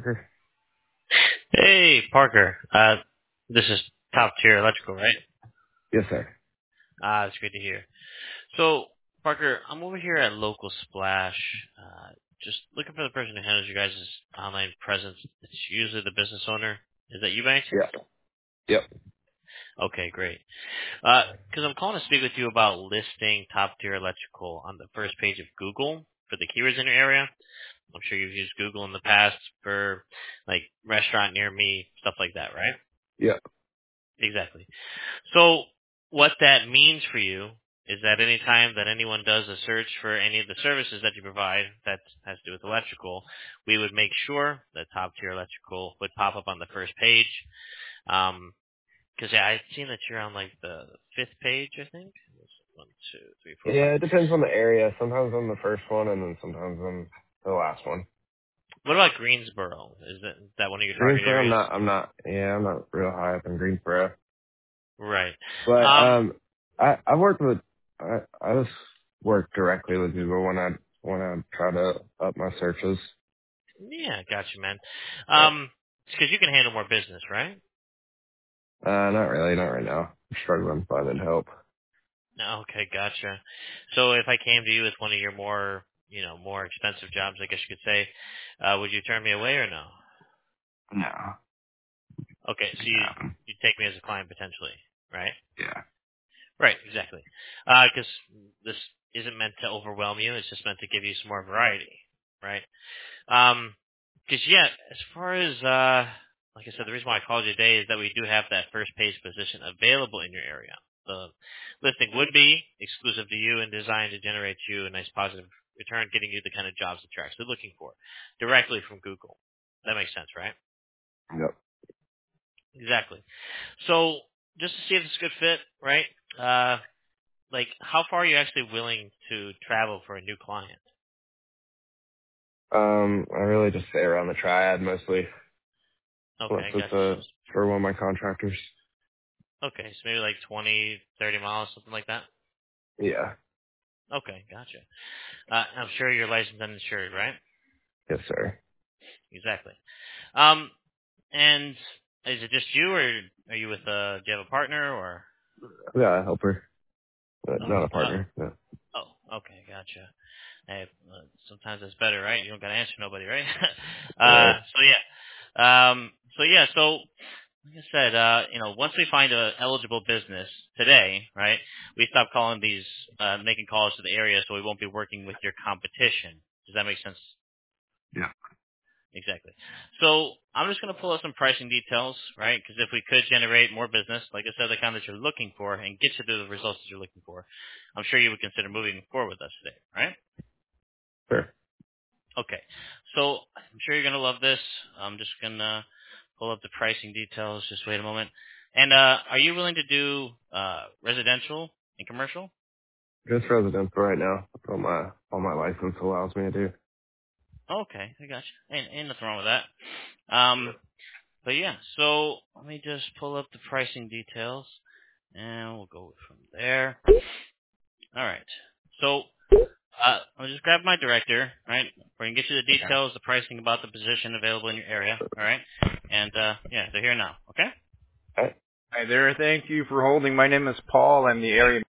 Parker. Hey, Parker. This is Top Tier Electrical, right? Yes, sir. It's great to hear. So, Parker, I'm over here at Local Splash, just looking for the person who handles your guys' online presence. It's usually the business owner. Is that you by any chance? Yeah. Yep. Okay, great. Because I'm calling to speak with you about listing Top Tier Electrical on the first page of Google for the keywords in your area. I'm sure you've used Google in the past for, like, restaurant near me, stuff like that, right? Yep. Exactly. So what that means for you is that any time that anyone does a search for any of the services that you provide that has to do with electrical, we would make sure that top tier electrical would pop up on the first page. Because I've seen that you're on like the fifth page, I think. One, two, three, four, five. Yeah, it depends on the area. Sometimes I'm the first one, and then sometimes I'm the last one. What about Greensboro? Is that one of your target Greensboro, areas? I'm not real high up in Greensboro. Right. But Um, I work with, I just work directly with Google when I try to up my searches. yeah, gotcha, man. But It's because you can handle more business, right? not really, not right now. I'm struggling finding help. Okay, gotcha. So if I came to you with one of your more, more expensive jobs, I guess you could say, would you turn me away or no? No. Okay, so you take me as a client potentially, right? Yeah. Right, exactly. Because this isn't meant to overwhelm you; it's just meant to give you some more variety, right? Because yeah, as far as like I said, the reason why I called you today is that we do have that first page position available in your area. The listing would be exclusive to you and designed to generate you a nice positive return, getting you the kind of jobs that you're actually looking for directly from Google. That makes sense, right? Yep. Exactly. So just to see if it's a good fit, right? Like how far are you actually willing to travel for a new client? I really just stay around the triad mostly, unless Okay, it's gotcha. So for one of my contractors. okay, so maybe like 20, 30 miles, something like that. Yeah. Okay, gotcha. I'm sure you're licensed and insured, right? Yes, sir. Exactly. And is it just you, or are you with do you have a partner, or? I got a helper, but not Okay. a partner. No. Oh, okay, gotcha. Hey, sometimes that's better, right? You don't gotta answer nobody, right? Right. So like I said, once we find a eligible business today, right, we stop calling these, making calls to the area, so we won't be working with your competition. Does that make sense? Yeah. Exactly. So I'm just going to pull out some pricing details, right? Because if we could generate more business, like I said, the kind that you're looking for, and get you to the results that you're looking for, I'm sure you would consider moving forward with us today, right? Sure. Okay. So I'm sure you're going to love this. I'm just going to pull up the pricing details. Just wait a moment. And are you willing to do residential and commercial? Just residential right now. That's all my license allows me to do. Okay, I got you. Ain't nothing wrong with that. Um, but yeah, so let me just pull up the pricing details, and we'll go from there. All right. So I'll just grab my director, right? We're going to get you the details, the pricing about the position available in your area, all right? And, yeah, they're here now, okay? Okay. Hi there. Thank you for holding. My name is Paul. I'm the area